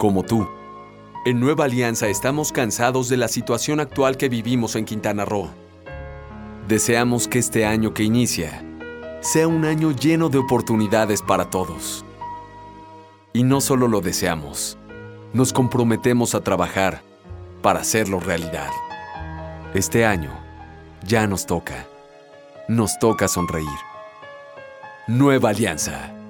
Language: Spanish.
como tú. En Nueva Alianza estamos cansados de la situación actual que vivimos en Quintana Roo. Deseamos que este año que inicia sea un año lleno de oportunidades para todos. Y no solo lo deseamos, nos comprometemos a trabajar para hacerlo realidad. Este año ya nos toca sonreír. Nueva Alianza.